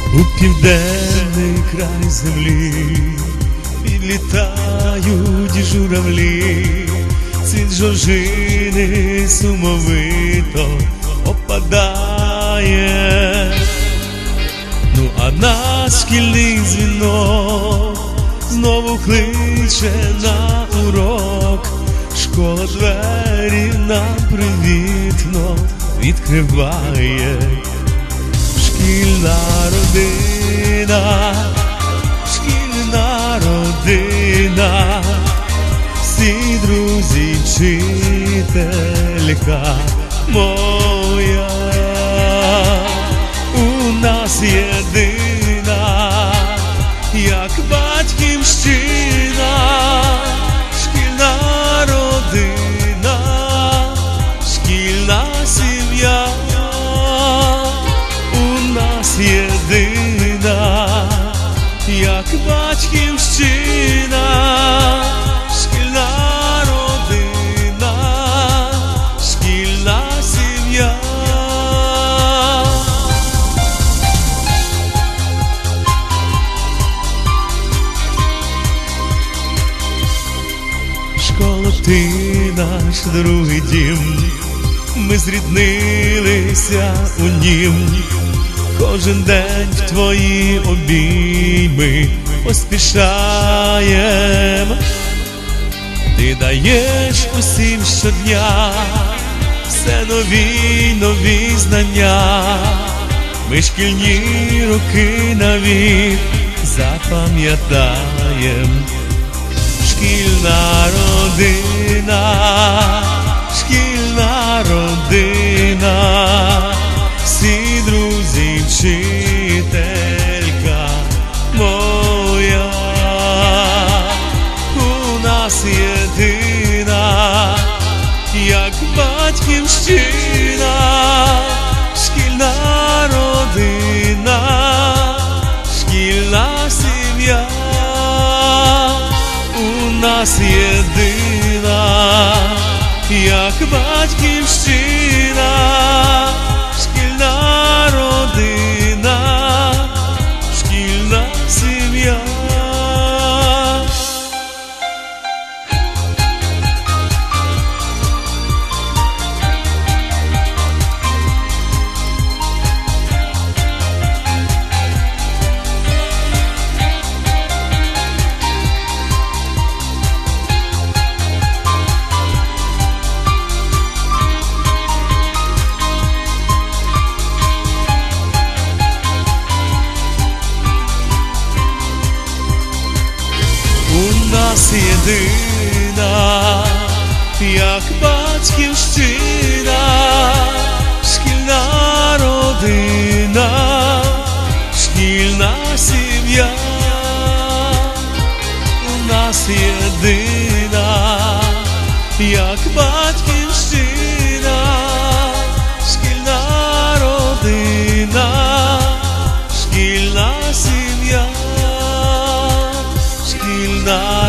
У південний край землі підлітають журавлі, цвіт жоржини сумовито опадає. Ну а наш шкільний дзвінок знову кличе на урок. Школа двері нам привітно відкриває. Шкільна родина, шкільна родина, всі друзі, вчителька моя. У нас єдина, як батьківщина, шкільна родина, шкільна сім'я. Єдина, як батьківщина, шкільна родина, шкільна сім'я. Школа, ти наш другий дім, ми зріднилися у нім. Кожен день в твої обійми поспішаєм. Ти даєш усім щодня все нові, нові знання. Ми шкільні роки навік запам'ятаєм. Шкільна родина, шкільна родина, всі друзі, вчителька моя. У нас єдина, як батьківщина, шкільна родина, шкільна сім'я. У нас єдина, як батьківщина, шкільна родина, шкільна сім'я. У нас єдина, як батьківщина, шкільна родина, шкільна сім'я. У нас єдина, як батьківщина, шкільна родина, шкільна сім'я. Шкільна